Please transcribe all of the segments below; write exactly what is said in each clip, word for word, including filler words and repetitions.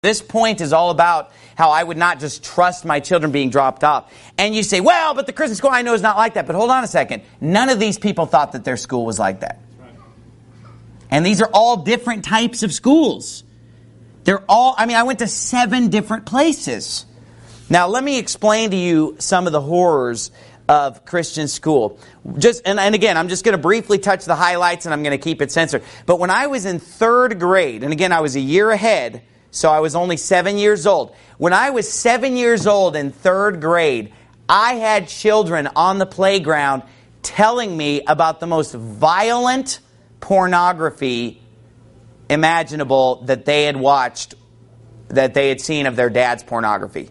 This point is all about how I would not just trust my children being dropped off. And you say, well, but the Christian school I know is not like that. But hold on a second. None of these people thought that their school was like that. And these are all different types of schools. They're all, I mean, I went to seven different places. Now, let me explain to you some of the horrors of Christian school. Just and, and again, I'm just going to briefly touch the highlights and I'm going to keep it censored. But when I was in third grade, and again, I was a year ahead, so I was only seven years old. When I was seven years old in third grade, I had children on the playground telling me about the most violent pornography imaginable that they had watched, that they had seen of their dad's pornography.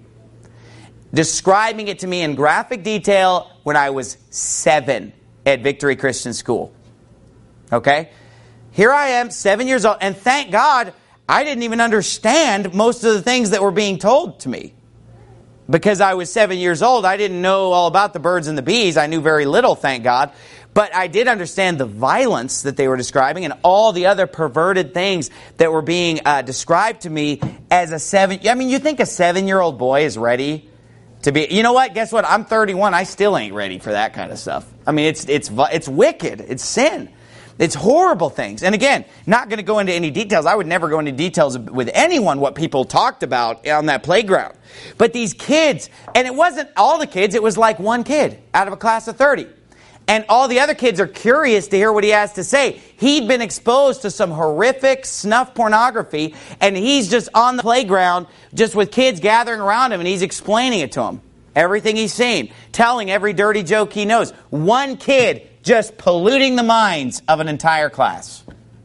Describing it to me in graphic detail when I was seven at Victory Christian School. Okay? Here I am, seven years old, and thank God I didn't even understand most of the things that were being told to me. Because I was seven years old, I didn't know all about the birds and the bees. I knew very little, thank God. But I did understand the violence that they were describing and all the other perverted things that were being uh, described to me as a seven... I mean, you think a seven-year-old boy is ready to be... You know what? Guess what? I'm thirty-one. I still ain't ready for that kind of stuff. I mean, it's it's it's wicked. It's sin. It's horrible things. And again, not going to go into any details. I would never go into details with anyone what people talked about on that playground. But these kids, and it wasn't all the kids, it was like one kid out of a class of thirty. And all the other kids are curious to hear what he has to say. He'd been exposed to some horrific snuff pornography, and he's just on the playground just with kids gathering around him, and he's explaining it to them. Everything he's seen, telling every dirty joke he knows. One kid just polluting the minds of an entire class.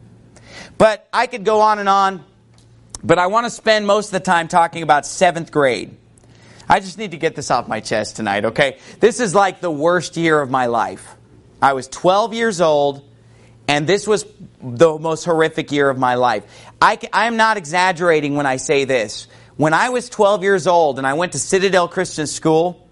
But I could go on and on, but I want to spend most of the time talking about seventh grade. I just need to get this off my chest tonight, okay? This is like the worst year of my life. I was twelve years old, and this was the most horrific year of my life. I am not exaggerating when I say this. When I was twelve years old and I went to Citadel Christian School,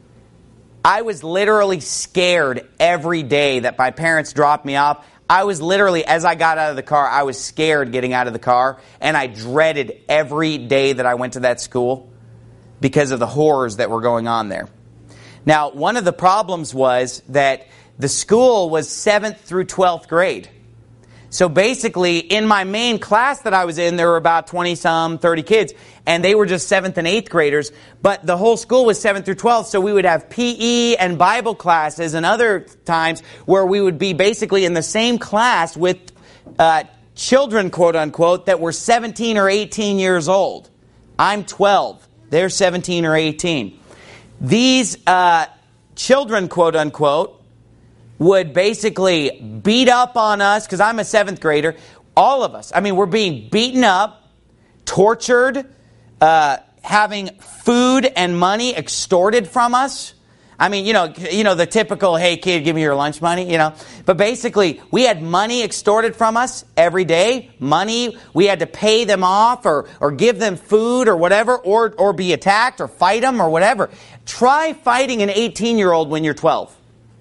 I was literally scared every day that my parents dropped me off. I was literally, as I got out of the car, I was scared getting out of the car. And I dreaded every day that I went to that school because of the horrors that were going on there. Now, one of the problems was that the school was seventh through twelfth grade. So basically, in my main class that I was in, there were about twenty-some, thirty kids. And they were just seventh and eighth graders. But the whole school was seventh through twelfth. So we would have P E and Bible classes and other times where we would be basically in the same class with uh, children, quote unquote, that were seventeen or eighteen years old. I'm twelve. They're seventeen or eighteen. These uh, children, quote unquote, would basically beat up on us, because I'm a seventh grader, all of us. I mean, we're being beaten up, tortured, uh, having food and money extorted from us. I mean, you know, you know the typical, hey kid, give me your lunch money, you know. But basically, we had money extorted from us every day. Money, we had to pay them off or or give them food or whatever, or or be attacked or fight them or whatever. Try fighting an eighteen-year-old when you're twelve.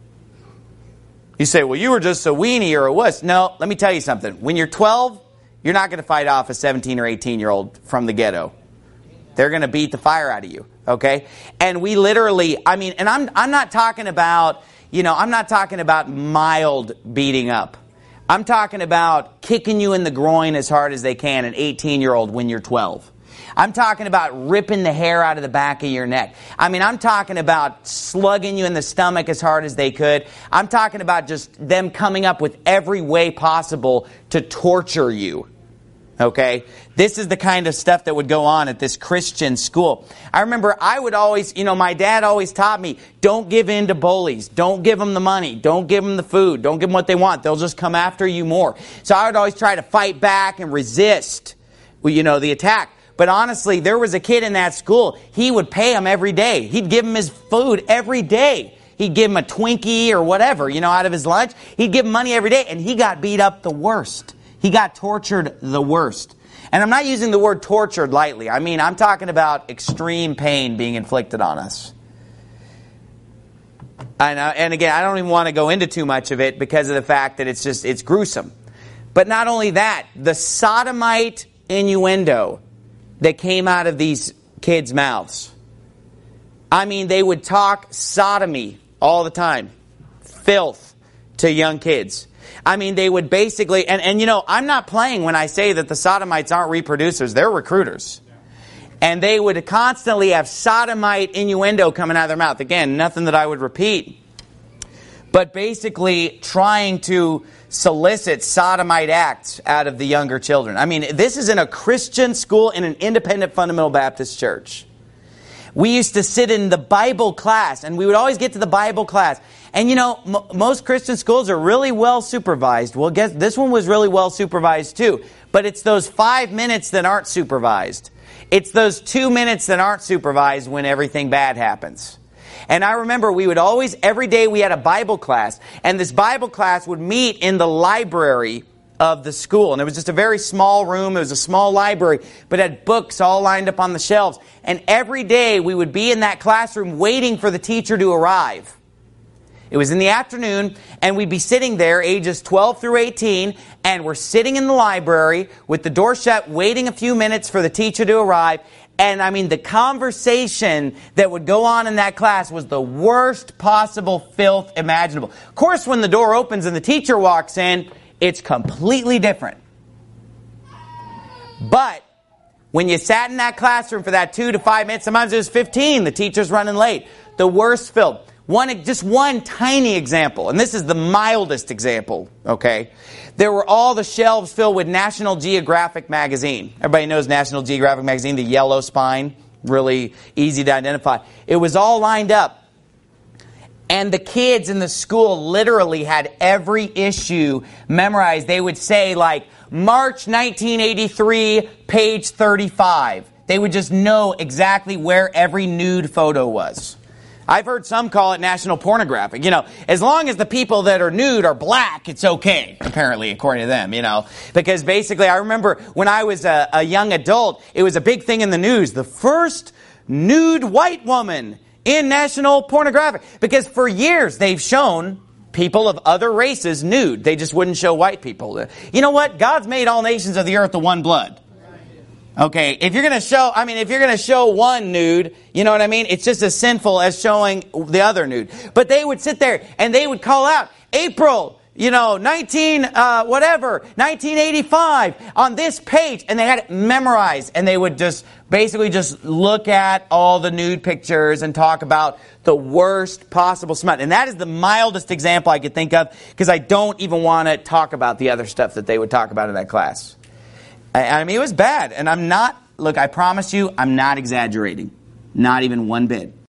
You say, well, you were just a weenie or a wuss. No, let me tell you something. When you're twelve, you're not going to fight off a seventeen or eighteen-year-old from the ghetto. They're going to beat the fire out of you, okay? And we literally, I mean, and I'm I'm not talking about, you know, I'm not talking about mild beating up. I'm talking about kicking you in the groin as hard as they can, an eighteen-year-old when you're twelve. I'm talking about ripping the hair out of the back of your neck. I mean, I'm talking about slugging you in the stomach as hard as they could. I'm talking about just them coming up with every way possible to torture you. Okay? This is the kind of stuff that would go on at this Christian school. I remember I would always, you know, my dad always taught me, don't give in to bullies. Don't give them the money. Don't give them the food. Don't give them what they want. They'll just come after you more. So I would always try to fight back and resist, you know, the attack. But honestly, there was a kid in that school, he would pay him every day. He'd give him his food every day. He'd give him a Twinkie or whatever, you know, out of his lunch. He'd give him money every day, and he got beat up the worst. He got tortured the worst. And I'm not using the word tortured lightly. I mean, I'm talking about extreme pain being inflicted on us. And, uh, and again, I don't even want to go into too much of it because of the fact that it's just, it's gruesome. But not only that, the sodomite innuendo that came out of these kids' mouths. I mean, they would talk sodomy all the time. Filth to young kids. I mean, they would basically, and, and you know, I'm not playing when I say that the sodomites aren't reproducers. They're recruiters. And they would constantly have sodomite innuendo coming out of their mouth. Again, nothing that I would repeat. But basically trying to solicit sodomite acts out of the younger children. I mean, this is in a Christian school in an independent fundamental Baptist church. We used to sit in the Bible class, and we would always get to the Bible class. And you know, m- most Christian schools are really well supervised. Well, guess this one was really well supervised too. But it's those five minutes that aren't supervised. It's those two minutes that aren't supervised when everything bad happens. And I remember we would always, every day we had a Bible class. And this Bible class would meet in the library of the school. And it was just a very small room. It was a small library, but it had books all lined up on the shelves. And every day we would be in that classroom waiting for the teacher to arrive. It was in the afternoon, and we'd be sitting there, ages twelve through eighteen, and we're sitting in the library with the door shut, waiting a few minutes for the teacher to arrive. And I mean, the conversation that would go on in that class was the worst possible filth imaginable. Of course, when the door opens and the teacher walks in, it's completely different. But when you sat in that classroom for that two to five minutes, sometimes it was fifteen, the teacher's running late. The worst filth. One, just one tiny example, and this is the mildest example, okay? There were all the shelves filled with National Geographic magazine. Everybody knows National Geographic magazine, the yellow spine, really easy to identify. It was all lined up. And the kids in the school literally had every issue memorized. They would say like, March nineteen eighty-three, page thirty-five. They would just know exactly where every nude photo was. I've heard some call it national pornographic. You know, as long as the people that are nude are black, it's okay, apparently, according to them, you know. Because basically, I remember when I was a, a young adult, it was a big thing in the news. The first nude white woman in national pornographic. Because for years, they've shown people of other races nude. They just wouldn't show white people. You know what? God's made all nations of the earth of one blood. Okay, if you're going to show, I mean, if you're going to show one nude, you know what I mean? It's just as sinful as showing the other nude. But they would sit there and they would call out, April, you know, nineteen, uh, whatever, nineteen eighty-five on this page. And they had it memorized. And they would just basically just look at all the nude pictures and talk about the worst possible smut. And that is the mildest example I could think of because I don't even want to talk about the other stuff that they would talk about in that class. I mean, it was bad. And I'm not, look, I promise you, I'm not exaggerating. Not even one bit.